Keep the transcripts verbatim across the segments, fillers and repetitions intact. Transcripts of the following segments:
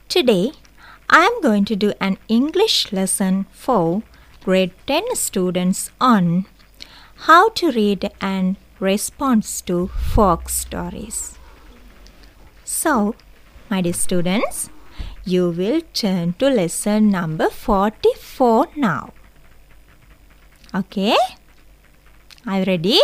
Today, I am going to do an English lesson for grade ten students on how to read and respond to folk stories. So, my dear students, you will turn to lesson number forty-four now. Okay? Are you ready?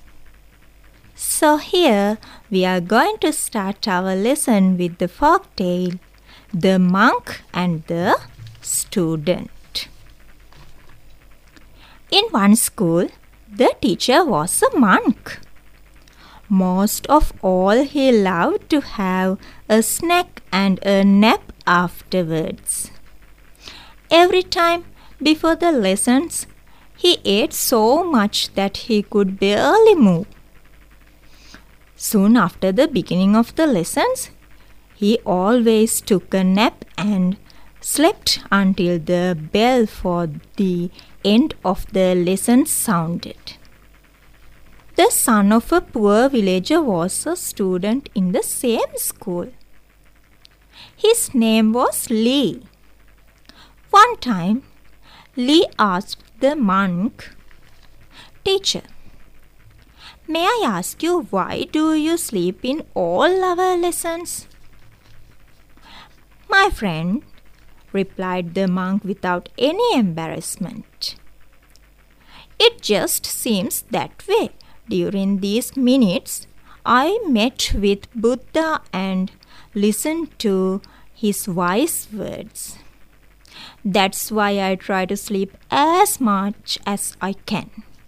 So here we are going to start our lesson with the folk tale, The Monk and the Student. In one school, the teacher was a monk. Most of all, he loved to have a snack and a nap afterwards. Every time before the lessons, he ate so much that he could barely move. Soon after the beginning of the lessons, he always took a nap and slept until the bell for the end of the lesson sounded. The son of a poor villager was a student in the same school. His name was Lee. One time, Lee asked the monk, "Teacher, may I ask you, why do you sleep in all our lessons?" "My friend," replied the monk without any embarrassment, "it just seems that way. During these minutes, I met with Buddha and listened to his wise words. That's why I try to sleep as much as I can."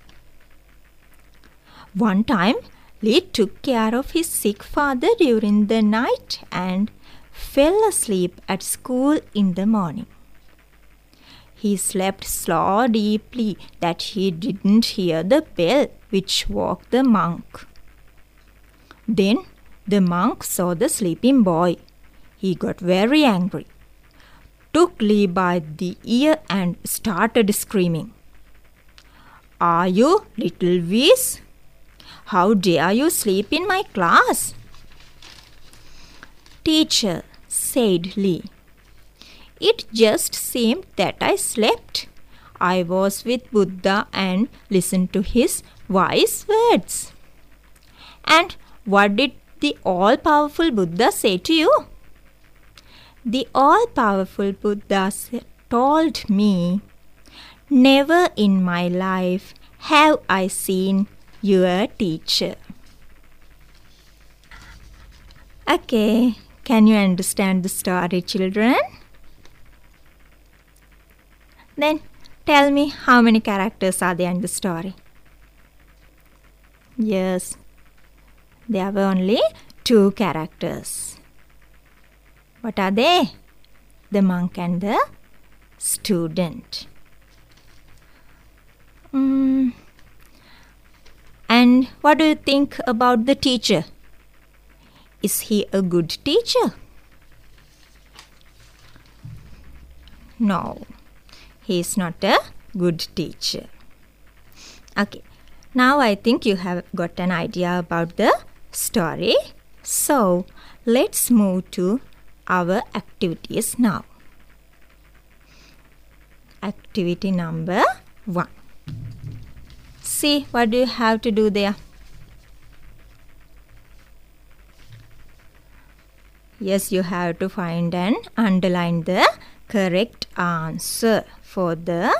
One time, Lee took care of his sick father during the night and fell asleep at school in the morning. He slept so deeply that he didn't hear the bell which woke the monk. Then the monk saw the sleeping boy. He got very angry, took Lee by the ear and started screaming, "Are you little wees? How dare you sleep in my class?" "Teacher," said Lee, "it just seemed that I slept. I was with Buddha and listened to his wise words." "And what did the all-powerful Buddha say to you?" "The all-powerful Buddha told me, 'Never in my life have I seen your teacher.'" Okay, can you understand the story, children? Then tell me, how many characters are there in the story? Yes, there were only two characters. What are they? The monk and the student. Mm. And what do you think about the teacher? Is he a good teacher? No, he is not a good teacher. Okay, now I think you have got an idea about the story. So, let's move to our activities now. Activity number one. See, what do you have to do there? Yes, you have to find and underline the correct answer for the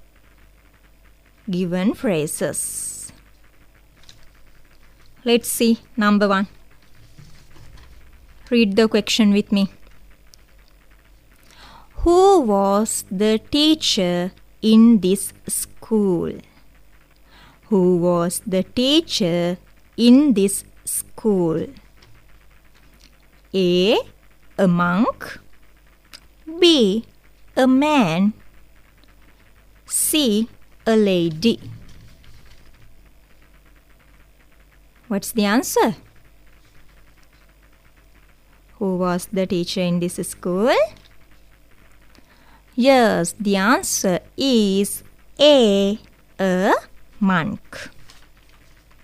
given phrases. Let's see, number one. Read the question with me. Who was the teacher in this school? Who was the teacher in this school? A. A monk. B. A man. C. A lady. What's the answer? Who was the teacher in this school? Yes, the answer is A. A monk.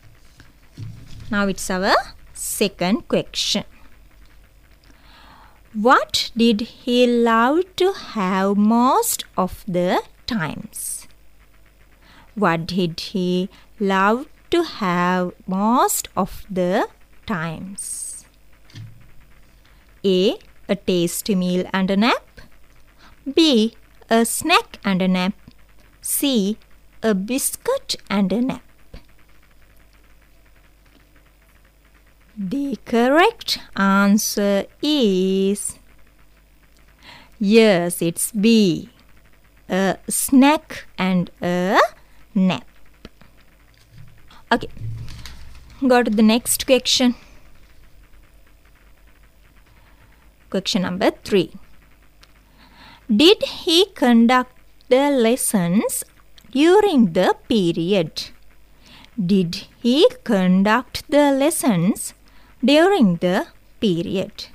Now it's our second question. What did he love to have most of the times? What did he love to have most of the times? A. A tasty meal and a nap. B. A snack and a nap. C. A biscuit and a nap. The correct answer is, yes, it's B. A snack and a nap. Okay, go to the next question. Question number three. Did he conduct the lessons during the period? Did he conduct the lessons during the period?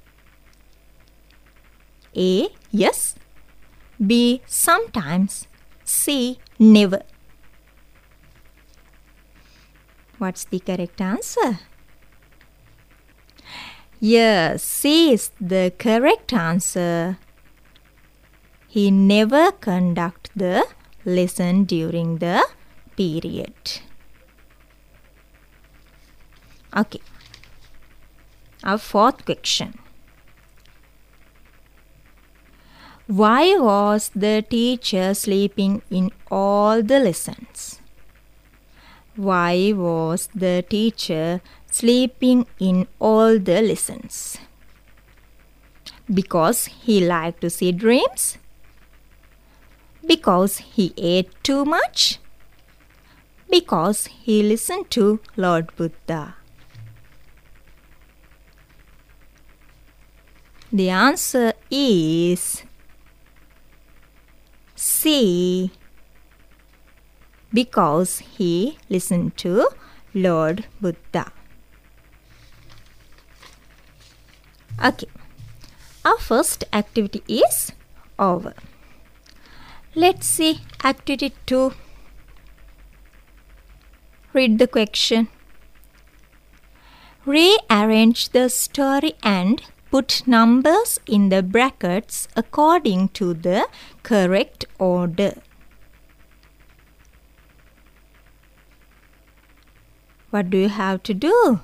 A. Yes. B. Sometimes. C. Never. What's the correct answer? Yes, C is the correct answer. He never conduct the lesson during the period. Okay. Our fourth question. Why was the teacher sleeping in all the lessons? Why was the teacher sleeping in all the lessons? Because he liked to see dreams? Because he ate too much? Because he listened to Lord Buddha? The answer is C. Because he listened to Lord Buddha. Okay. Our first activity is over. Let's see activity two. Read the question. Rearrange the story and put numbers in the brackets according to the correct order. What do you have to do?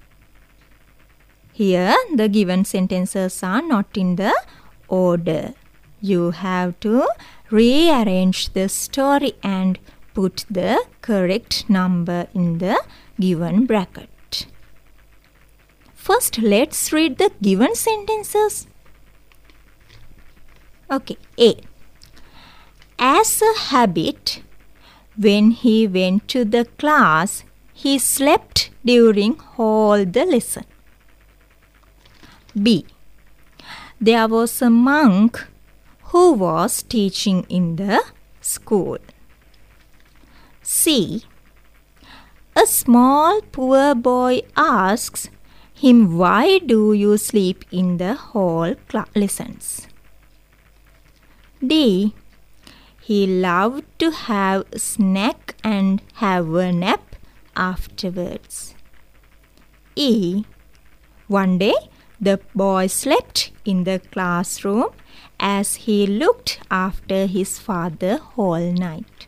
Here, the given sentences are not in the order. You have to rearrange the story and put the correct number in the given bracket. First, let's read the given sentences. Okay, A. As a habit, when he went to the class, he slept during all the lesson. B. There was a monk who was teaching in the school. C. A small poor boy asks him, why do you sleep in the whole lessons? D. He loved to have a snack and have a nap afterwards. E. One day, the boy slept in the classroom as he looked after his father whole night.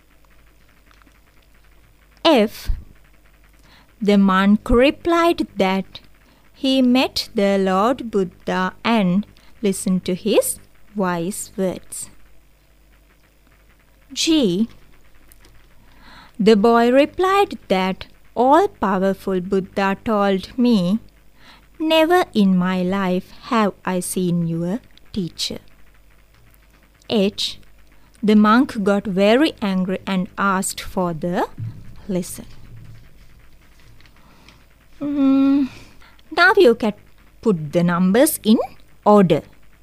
F. The monk replied that he met the Lord Buddha and listened to his wise words. G. The boy replied that all-powerful Buddha told me, never in my life have I seen your teacher. H. The monk got very angry and asked for the lesson. Mm, now you can put the numbers in order.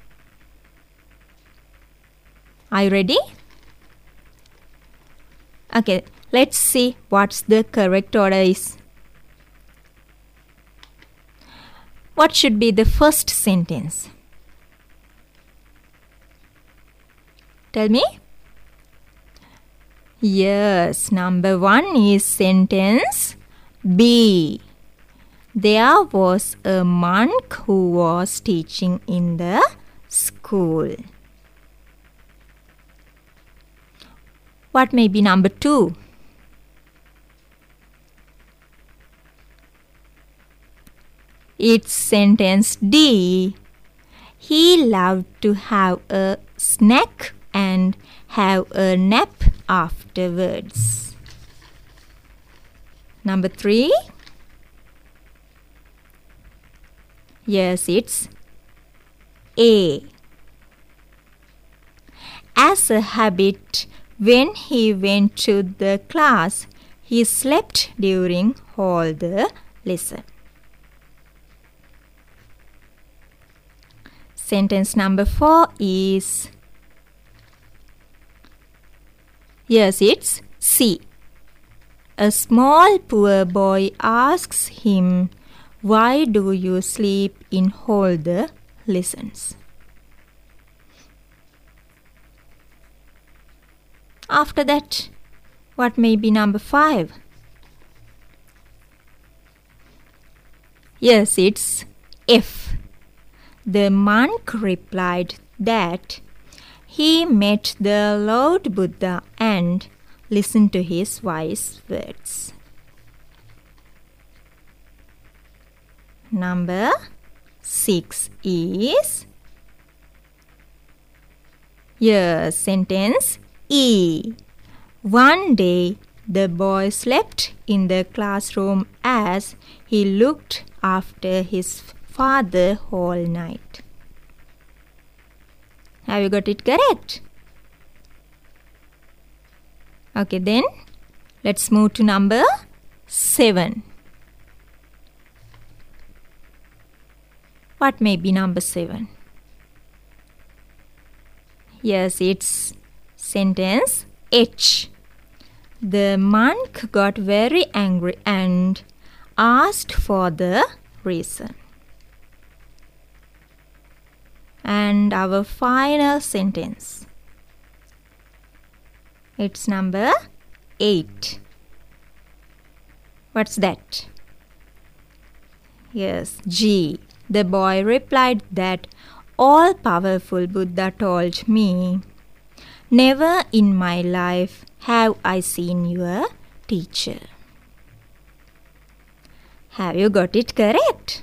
Are you ready? Okay, let's see what's the correct order is. What should be the first sentence? Tell me. Yes, number one is sentence B. There was a monk who was teaching in the school. What may be number two? It's sentence D. He loved to have a snack and have a nap afterwards. Number three. Yes, it's A. As a habit, when he went to the class, he slept during all the lesson. Sentence number four is, yes, it's C. A small poor boy asks him, "Why do you sleep in all the lessons?" After that, what may be number five? Yes, it's F. The monk replied that he met the Lord Buddha and listened to his wise words. Number six is, yes, sentence E. One day, the boy slept in the classroom as he looked after his father all night. Have you got it correct? Okay, then let's move to number seven. What may be number seven? Yes, it's sentence H. The monk got very angry and asked for the reason. And our final sentence, it's number eight. What's that? Yes, G. The boy replied that all-powerful Buddha told me, "Never in my life have I seen your teacher." Have you got it correct?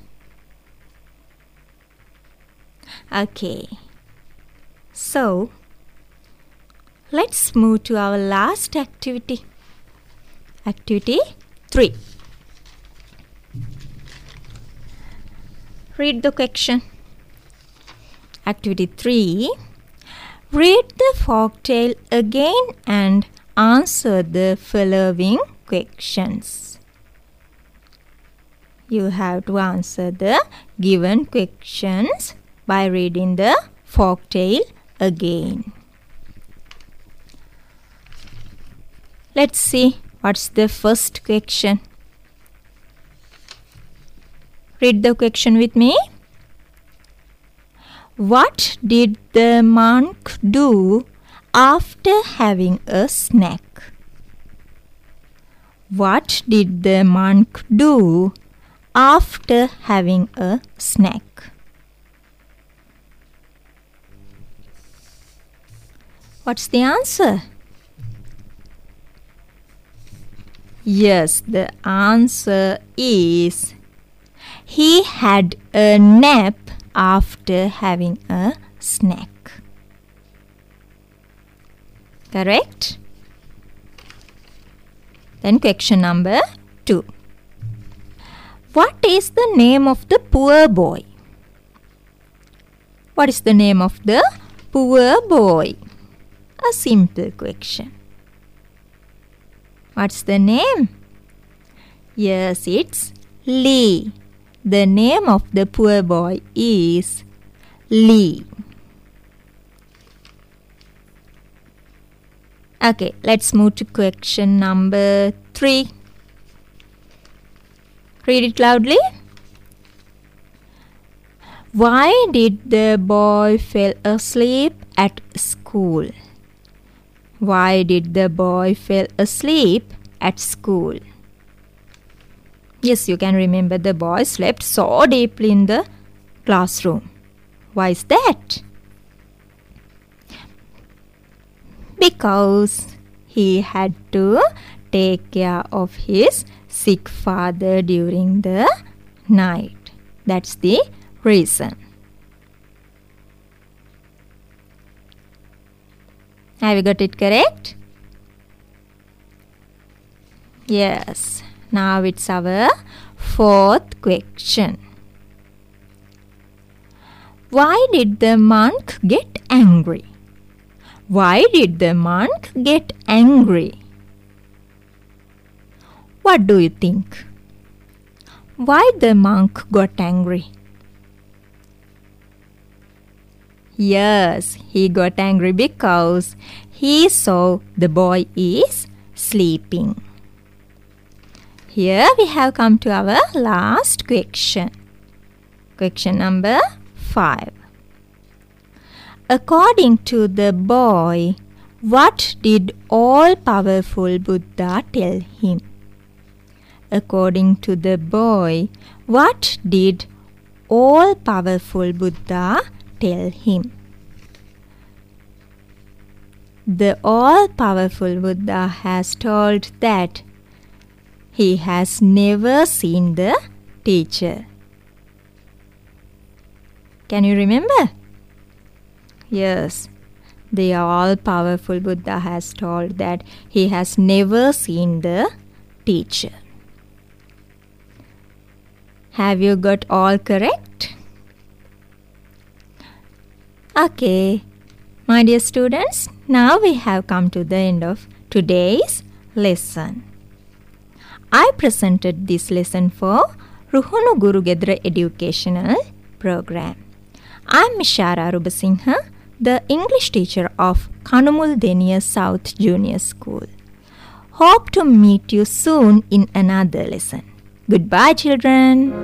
Okay. So, let's move to our last activity. Activity three. Read the question. Activity three. Read the folktale again and answer the following questions. You have to answer the given questions by reading the folktale again. Let's see what's the first question. Read the question with me. What did the monk do after having a snack? What did the monk do after having a snack? What's the answer? Yes, the answer is he had a nap after having a snack. Correct? Then question number two. What is the name of the poor boy? What is the name of the poor boy? A simple question. What's the name? Yes, it's Lee. The name of the poor boy is Lee. Okay, let's move to question number three. Read it loudly. Why did the boy fall asleep at school? Why did the boy fall asleep at school? Yes, you can remember the boy slept so deeply in the classroom. Why is that? Because he had to take care of his sick father during the night. That's the reason. Have you got it correct? Yes. Now it's our fourth question. Why did the monk get angry? Why did the monk get angry? What do you think? Why the monk got angry? Yes, he got angry because he saw the boy is sleeping. Here we have come to our last question. Question number five. According to the boy, what did all-powerful Buddha tell him? According to the boy, what did all-powerful Buddha tell him? The all-powerful Buddha has told that he has never seen the teacher. Can you remember? Yes, the all-powerful Buddha has told that he has never seen the teacher. Have you got all correct? Okay, my dear students, now we have come to the end of today's lesson. I presented this lesson for Ruhunu Guru Gedra Educational Program. I am Mishara Rubasingha, the English teacher of Kanumul Deniya South Junior School. Hope to meet you soon in another lesson. Goodbye, children.